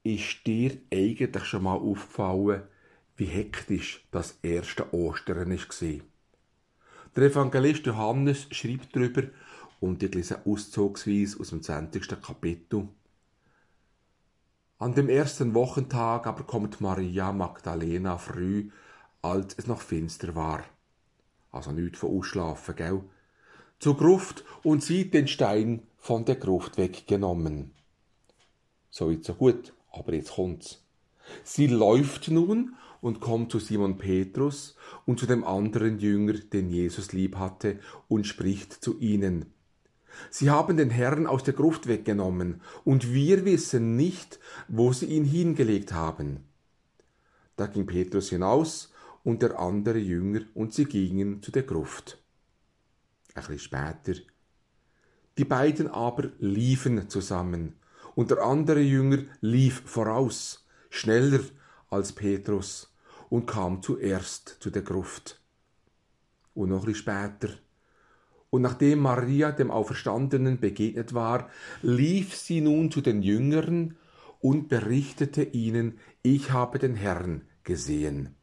Ist dir eigentlich schon mal aufgefallen, wie hektisch das erste Ostern war? Der Evangelist Johannes schreibt darüber, und ich lese auszugsweise aus dem 20. Kapitel. An dem ersten Wochentag aber kommt Maria Magdalena früh, als es noch finster war. Also nichts von Ausschlafen, gell? Zur Gruft und sieht den Stein von der Gruft weggenommen. So weit, so gut, aber jetzt kommt's. Sie läuft nun und kommt zu Simon Petrus und zu dem anderen Jünger, den Jesus lieb hatte, und spricht zu ihnen. Sie haben den Herrn aus der Gruft weggenommen, und wir wissen nicht, wo sie ihn hingelegt haben. Da ging Petrus hinaus und der andere Jünger, und sie gingen zu der Gruft. Ein bisschen später. Die beiden aber liefen zusammen, und der andere Jünger lief voraus, schneller als Petrus, und kam zuerst zu der Gruft. Und noch ein bisschen später. Und nachdem Maria dem Auferstandenen begegnet war, lief sie nun zu den Jüngern und berichtete ihnen, ich habe den Herrn gesehen.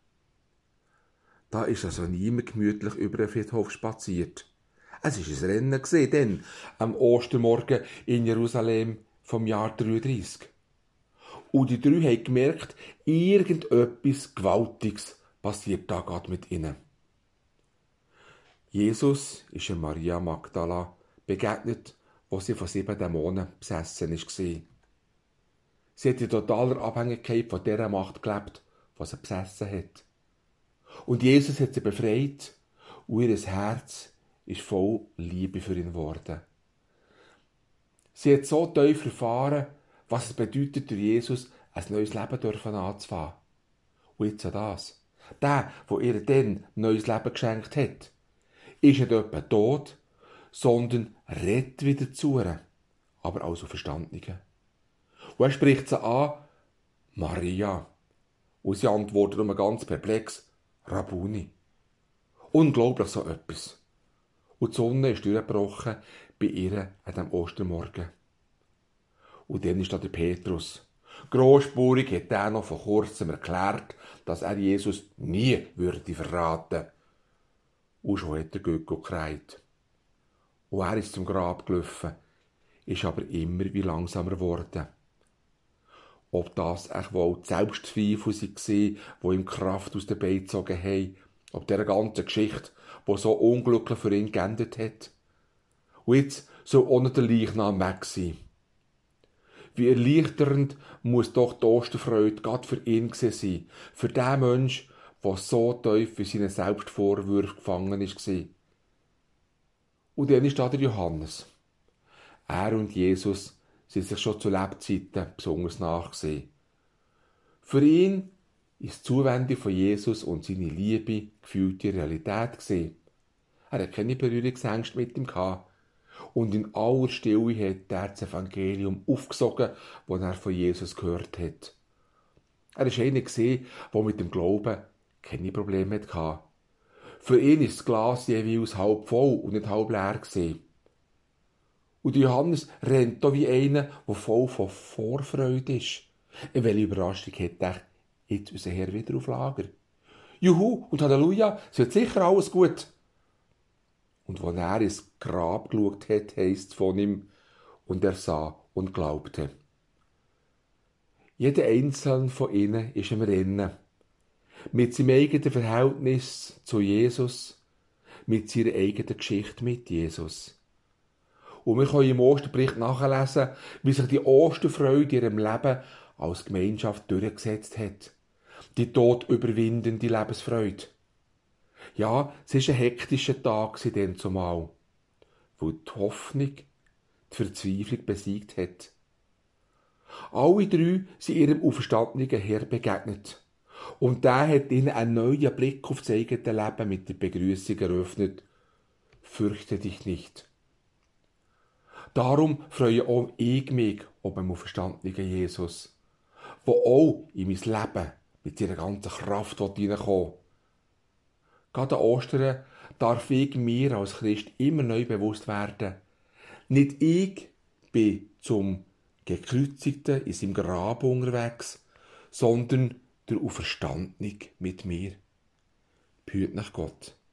Da ist also niemand gemütlich über den Friedhof spaziert. Es war ein Rennen gewesen, denn am Ostermorgen in Jerusalem vom Jahr 33. Und die drei haben gemerkt, irgendetwas Gewaltiges passiert da gerade mit ihnen. Jesus ist Maria Magdala begegnet, wo sie von 7 Dämonen besessen war. Sie hat in totaler Abhängigkeit von dieser Macht gelebt, die sie besessen hat. Und Jesus hat sie befreit und ihr Herz ist voll Liebe für ihn geworden. Sie hat so tief erfahren, was es bedeutet, durch Jesus ein neues Leben anzufangen. Und jetzt das. Der ihr dann neues Leben geschenkt hat, ist nicht etwa tot, sondern redet wieder zu ihr, aber auch so Verstandene. Und er spricht sie an, Maria. Und sie antwortet nur ganz perplex, Rabuni. Unglaublich so etwas. Und die Sonne ist durchgebrochen bei ihr an diesem Ostermorgen. Und dann ist da der Petrus. Grossspurig hat er noch vor kurzem erklärt, dass er Jesus nie würde verraten. Und schon hat der Göcko gekreit. Und er ist zum Grab gelaufen, ist aber immer wie langsamer geworden. Ob das echt wohl die Selbstzweifel waren, die ihm Kraft aus den Beinen gezogen haben, ob dieser ganze Geschichte, die so unglücklich für ihn geendet hat. Und jetzt soll ohne der Leichnam weg sein. Wie erleichternd muss doch die Osterfreude gerade für ihn sein, für den Mensch, der so tief in seinen Selbstvorwürfen gefangen war. Und dann ist da der Johannes. Er und Jesus sind sich schon zu Lebzeiten besonders nachgesehen. Für ihn ist die Zuwendung von Jesus und seine Liebe gefühlte Realität gewesen. Er hat keine Berührungsängste mit ihm gehabt. Und in aller Stille hat er das Evangelium aufgesogen, das er von Jesus gehört hat. Er war einer, der mit dem Glauben keine Probleme hatte. Für ihn ist das Glas jeweils halb voll und nicht halb leer gewesen. Und Johannes rennt da wie einer, der voll von Vorfreude ist. Welche Überraschung hat er jetzt unser Herr wieder auf Lager? Juhu und Halleluja, es wird sicher alles gut. Und als er ins Grab geschaut hat, heisst es von ihm, und er sah und glaubte. Jeder einzelne von ihnen ist im Rennen. Mit seinem eigenen Verhältnis zu Jesus, mit seiner eigenen Geschichte mit Jesus. Und wir können im Osterbericht nachlesen, wie sich die Osterfreude in ihrem Leben als Gemeinschaft durchgesetzt hat. Die todüberwindende Lebensfreude. Ja, es war ein hektischer Tag dann zumal, weil die Hoffnung die Verzweiflung besiegt hat. Alle drei sind ihrem auferstandenen Herr begegnet. Und der hat ihnen einen neuen Blick auf das eigene Leben mit der Begrüßung eröffnet. Fürchte dich nicht. Darum freue auch ich mich auf den auferstandenen Jesus, der auch in mein Leben mit seiner ganzen Kraft hineinkommen will. Gerade an Ostern darf ich mir als Christ immer neu bewusst werden, nicht ich bin zum Gekreuzigten in seinem Grab unterwegs, sondern der Auferstandene mit mir. Behüt nach Gott.